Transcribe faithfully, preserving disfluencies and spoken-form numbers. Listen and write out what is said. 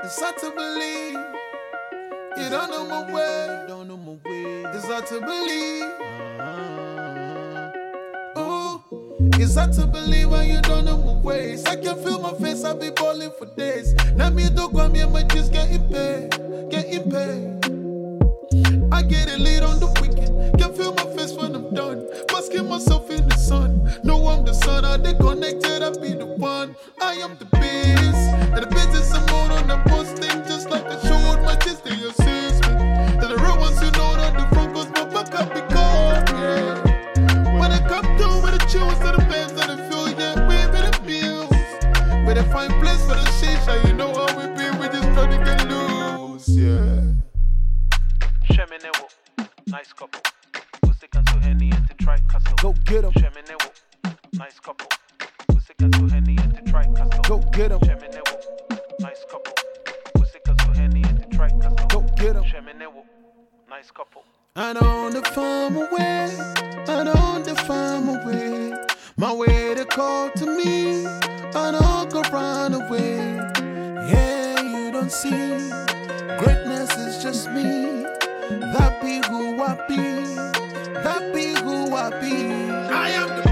It's hard to believe you don't know my way. You don't know my way. It's hard to believe. Uh-huh. Ooh, it's hard to believe when you don't know my ways. I can feel my face, I be balling for days. Now me do go me and my just getting paid, getting paid. I get a lead on the weekend. Can feel my face when I'm done. Basking myself in the sun. No, I'm the sun. Are they connected? I be the one. I am the biz. And the business I'm on on the posting. Just like I showed my just they assist me. And the real ones who know that the front goes my back up because yeah. When I come through with the chills and the bands and the feel, yeah, we in the bills. But I find place for the shisha, you know how we be. We just try to get loose, yeah. Sheminewo, nice couple. Music and so Henny and to try castle. Go get 'em. Sheminewo, nice couple. Music and so Henny and to try castle. Go get 'em. Sheminewo, nice couple. Music and so Henny and to try castle. Go get 'em. Sheminewo, nice couple. I don't define my way, I don't define my way. My way to call to me, I don't go run away. Yeah, you don't see, greatness is just me. That be who I be, that be who I be. I am the